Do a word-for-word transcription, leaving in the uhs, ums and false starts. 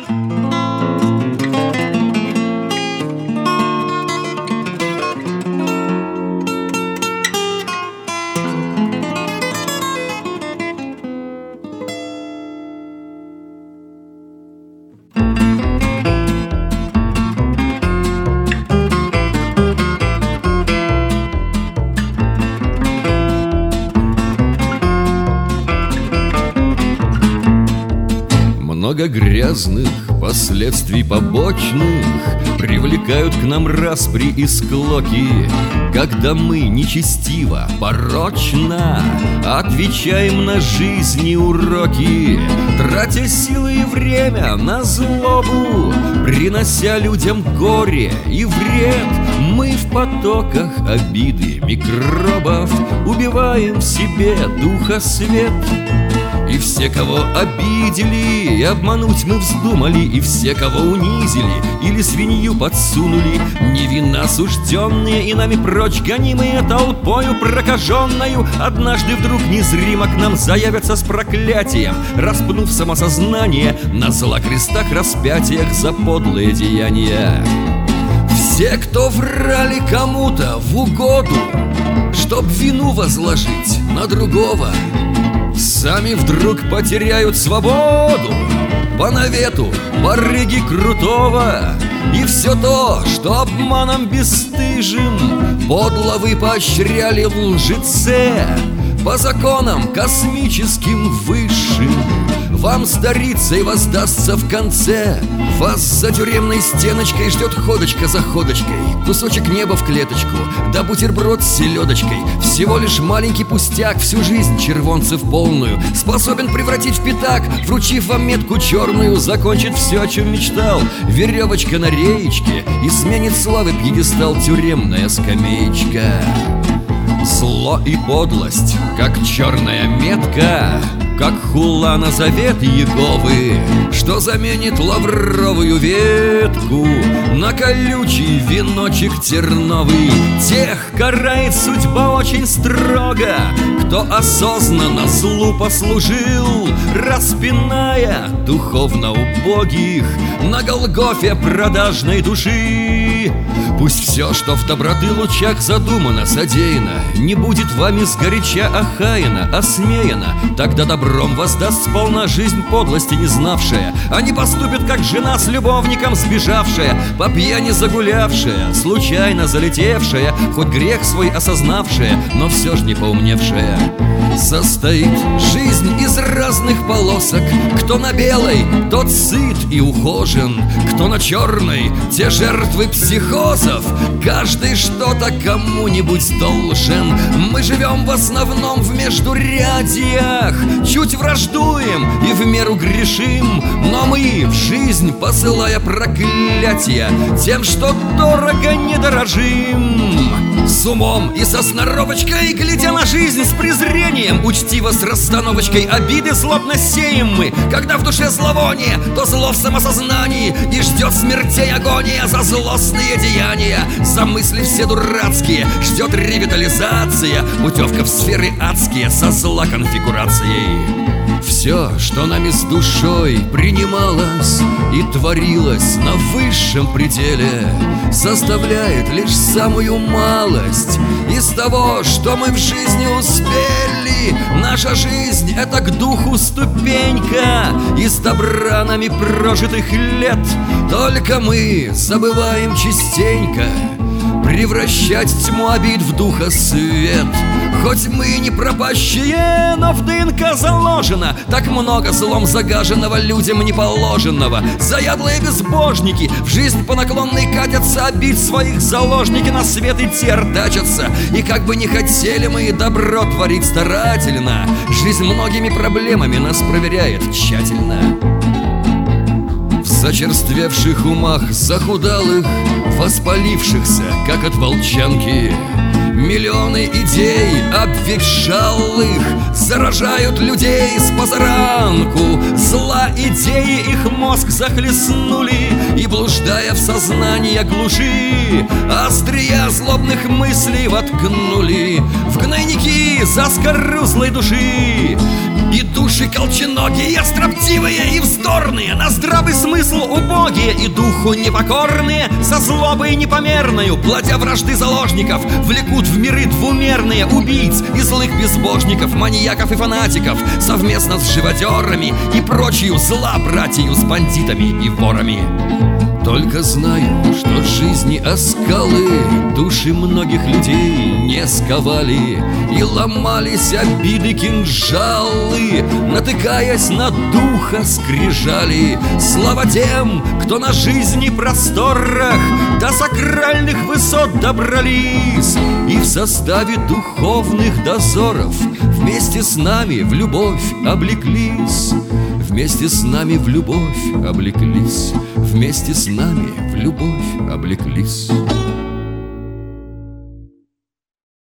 Много грязных последствий побочных привлекают к нам распри и склоки, когда мы нечестиво, порочно отвечаем на жизни уроки, тратя силы и время на злобу, принося людям горе и вред. Мы в потоках обиды микробов убиваем в себе духа свет. И все, кого обидели, и обмануть мы вздумали, и все, кого унизили или свинью подсунули, невинно осужденные и нами прочь гонимые толпою прокаженною, однажды вдруг незримо к нам заявятся с проклятием, распнув самосознание на злокрестах распятиях за подлые деяния. Все, кто врали кому-то в угоду, чтоб вину возложить на другого, сами вдруг потеряют свободу по навету барыги крутого. И все то, что обманом бесстыжим подло вы поощряли в лжеце, по законам космическим высшим вам сдарится и воздастся в конце. Вас за тюремной стеночкой ждет ходочка за ходочкой, кусочек неба в клеточку, да бутерброд с селедочкой. Всего лишь маленький пустяк, всю жизнь червонцев полную способен превратить в пятак, вручив вам метку черную, закончит все, о чем мечтал. Веревочка на реечке, и сменит славы пьедестал тюремная скамеечка. Зло и подлость, как черная метка, как хула на завет Иеговы, что заменит лавровую ветку на колючий веночек терновый. Тех карает судьба очень строго, кто осознанно злу послужил, распиная духовно убогих на Голгофе продажной души. Пусть все, что в доброты лучах задумано, содеяно, не будет вами сгоряча охаяно, осмеяно. Тогда добром воздаст сполна жизнь подлости не знавшая, а не поступит, как жена с любовником сбежавшая, по пьяни загулявшая, случайно залетевшая, хоть грех свой осознавшая, но все ж не поумневшая. Состоит жизнь из разных полосок, кто на белой, тот сыт и ухожен, кто на черной, те жертвы психозов. Каждый что-то кому-нибудь должен. Мы живем в основном в междурядьях, чуть враждуем и в меру грешим, но мы в жизнь, посылая проклятия, тем, что дорого, не дорожим. С умом и со сноровочкой, глядя на жизнь с презрением, учтиво с расстановочкой обиды злобно сеем мы. Когда в душе зловоние, то зло в самосознании, и ждет смертей агония за злостные деяния. За мысли все дурацкие ждет ревитализация, путевка в сферы адские со зла конфигурацией. Все, что нами с душой принималось и творилось на высшем пределе, составляет лишь самую малость из того, что мы в жизни успели. Наша жизнь — это к духу ступенька из добра нами прожитых лет. Только мы забываем частенько превращать тьму обид в духа свет. Хоть мы не пропащие, но в ДНК заложено так много злом загаженного, людям неположенного. Заядлые безбожники в жизнь по наклонной катятся, обид своих заложники на свет идти артачатся. И как бы не хотели мы добро творить старательно, жизнь многими проблемами нас проверяет тщательно. В зачерствевших умах захудалых, воспалившихся, как от волчанки, миллионы идей обветшалых заражают людей с позаранку. Зла идеи их мозг захлестнули, и, блуждая в сознание глуши, острия злобных мыслей воткнули в гнойники заскорузлой души. И души колченогие, строптивые и вздорные, на здравый смысл убогие и духу непокорные, со злобой непомерною, платя вражды заложников, влекут в миры двумерные убийц и злых безбожников, маньяков и фанатиков, совместно с живодерами и прочую зла братью с бандитами и ворами. Только знаю, что жизни оскалы души многих людей не сковали, и ломались обиды кинжалы, натыкаясь на духа скрижали. Слава тем, кто на жизни просторах до сакральных высот добрались, и в составе духовных дозоров вместе с нами в любовь облеклись. Вместе с нами в любовь облеклись, вместе с нами в любовь облеклись.